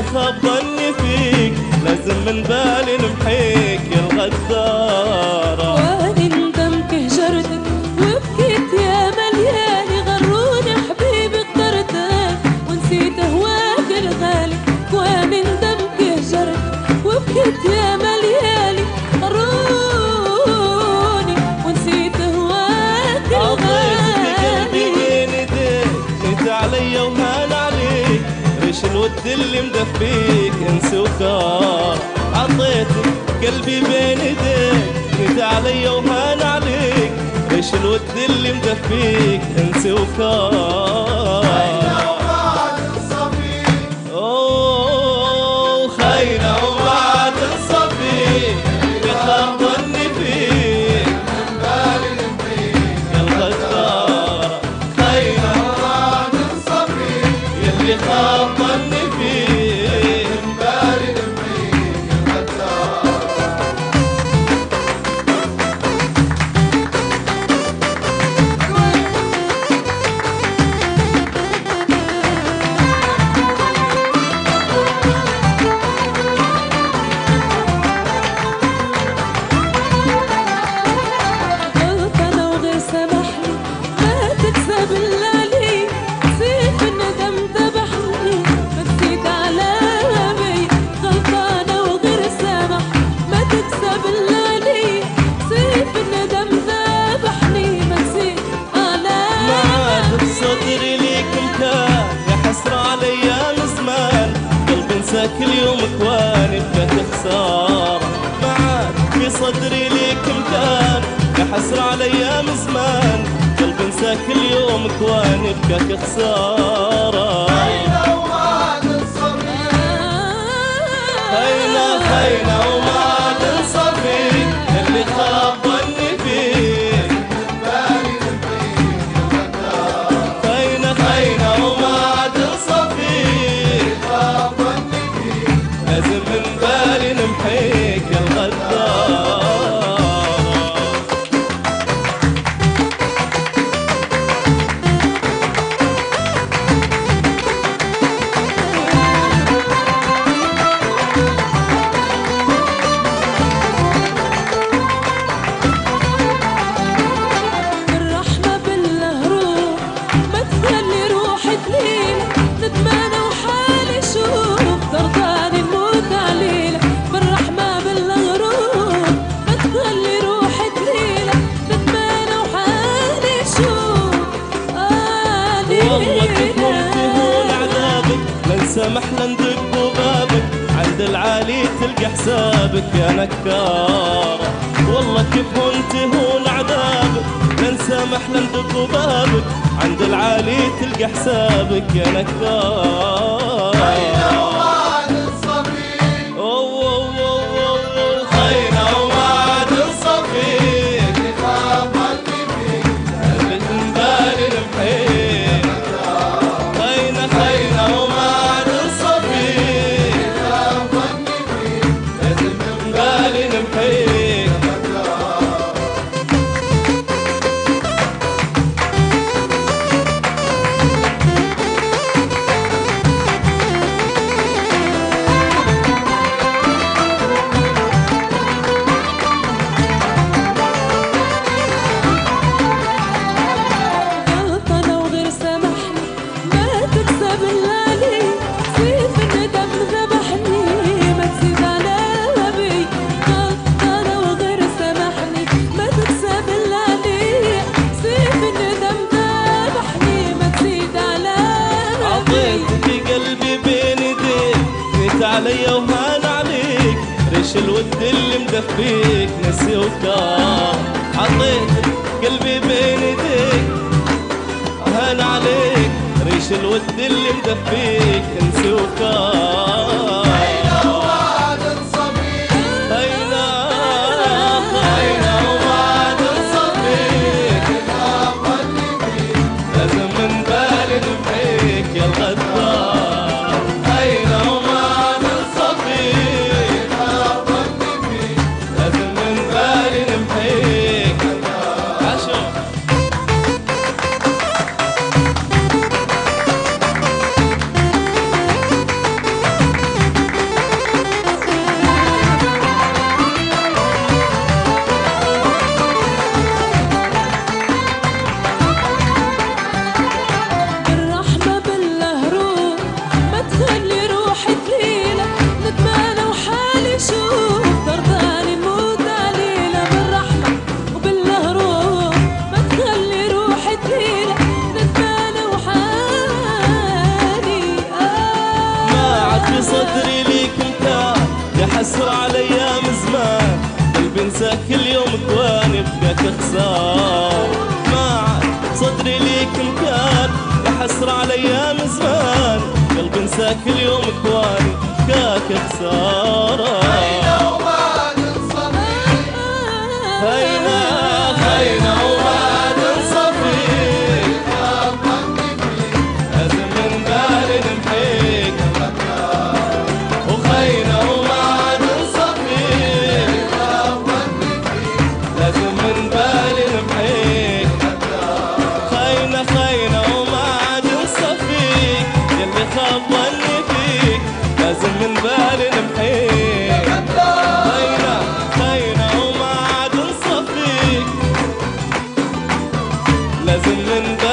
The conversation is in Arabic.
يلي خاب ظني فيك لازم من بالي نمحيك يا الغدارة. واني ندمت هجرتك وبكيت يا مليالي، غروني حبيبي اخترتك ونسيت هواك الغالي. واني ندمت هجرتك وبكيت يا مليالي، غروني ونسيت هواك الغالي. عطيتك قلبي بين ايديك جيت عليا وهان عليك، ريش الود اللي مدفيك انسي وكار. عطيتك قلبي بين ايديك جيت عليا وهان عليك، ريش الود اللي مدفيك انسي وكار. اوه خاينة وما تنصفي اللي خاب ظني فيك من بالي نمحيك يا الغدارة. خاينة وما تنصفي اللي خاب ظني فيك من بالي نمحيك يا الغدارة. غلطانة وغير سامحني ما تكسب إلا لي، سيف الندم ذبحني ما تزيد على بي. غلطانة وغير سامح ما تكسب إلا لي، سيف الندم ذبحني ما تزيد على ما عاد بصدري ليك مكان يا حسرة على ايام زمان، قلبي انسى كل يوم كواني بكت خسارة. ما عاد في صدري ليك مكان يا حسرة على ايام زمان، قلبي انسى كل يوم كواني بكت خسارة. خاينة خاينة وما تنصفي اللي خاب ظني فيك. خاينة خاينة وما تنصفي لازم من بالي نمحيك يا الغدارة. بالرحمة بالله روح ما تخلي روحي تليلة، ندمانة وحالي شوف ترضاني نموت عليلة. بالرحمة بالله روح ما تخلي روحي تليلة، ندمانة وحالي شوف والله كيف تهون عذابك لن سمح لندق بابك، عند العالي تلقى حسابك يا نكارة. والله كيف تهون عذابك لن سمح لندق بابك، عند العالي تلقى حسابك يا نكارة. خاينة وما تنصفي خاينة وما تنصفي اللي خاب ظني فيك اللي من بالي نمحيك. خاينة خاينة وما تنصفي لازم من بالي نمحيك. غلطانة وغير سامحني ما تكسب إلا لي، سيف الندم ذبحني ما تزيد على بي. غلطانة وغير سامحني ما تكسب إلا لي، سيف الندم ذبحني ما تزيد على بي. عطيتك قلبي بين ايديك جيت عليا وهان عليك، ريش الود اللي مدفيك نسي وكار. عطيتك قلبي بين ايديك هان عليك، ريش الود اللي مدفيك نسي وكار. خاينة وما تنصفي خاينة خاينة وما تنصفي لازم من بالي نمحيك يا الغدارة. خاينة وما تنصفي لازم من بالي نمحيك. عشو خسار. ما عاد صدري ليك مكان، يا حسرة على ايام زمان، قلبي انساك اليوم كواني كاك خسارة. هينا وما ننصفيك، هينا هينا وما ننصفيك، لازم من بالي نمحيك، وخينا وما ننصفيك، لازم من بالي نمحيك. خينا خينا وما ننصفيك، يلي خبرني فيك، لازم من بالي نمحيك. خينا خينا وما ننصفيك، لازم من بالي